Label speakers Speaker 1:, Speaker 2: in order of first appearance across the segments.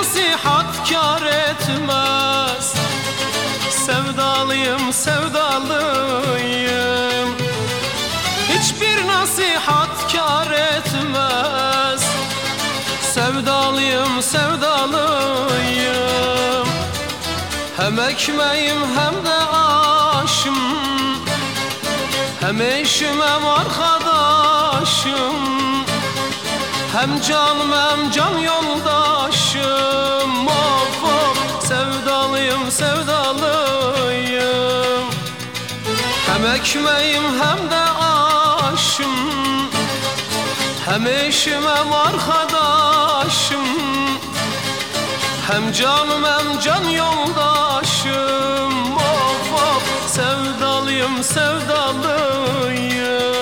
Speaker 1: nasihat kâr etmez. Sevdalıyım, sevdalıyım. Hiçbir nasihat kâr etmez. Sevdalıyım, sevdalıyım. Hem ekmeğim hem de aşım, hem eşim hem arkadaşım, hem canım hem can yoldaşım. Of of, sevdalıyım, sevdalıyım. Hem ekmeğim hem de aşım, hem eşim hem arkadaşım, hem canım hem can yoldaşım. Of of, sevdalıyım, sevdalıyım.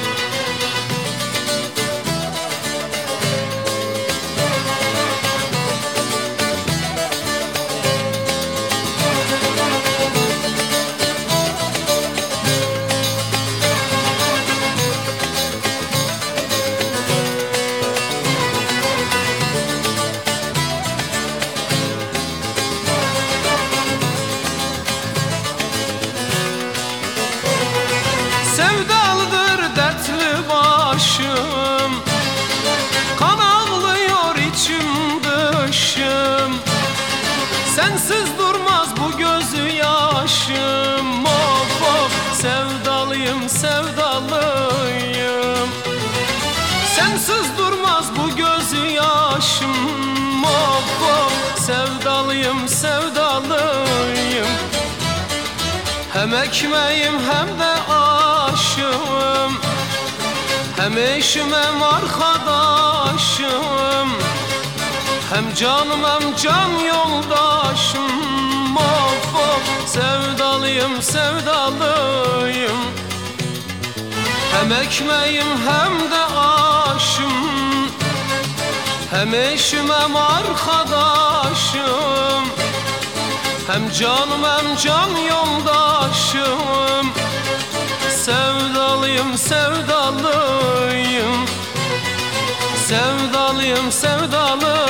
Speaker 1: Sevdalıdır dertli başım, kan ağlıyor içim dışım. Sensiz durmaz bu gözü yaşım. Of of, sevdalıyım, sevdalıyım. Sensiz durmaz bu gözü yaşım. Of of, sevdalıyım, sevdalıyım. Hem ekmeğim hem de aşım, hem eşim hem arkadaşım, hem canım hem can yoldaşım. Of of, sevdalıyım, sevdalıyım. Hem ekmeğim hem de aşım, hem eşim hem arkadaşım, hem canım hem can yoldaşım. Sevdalıyım, sevdalıyım. Sevdalıyım, sevdalıyım.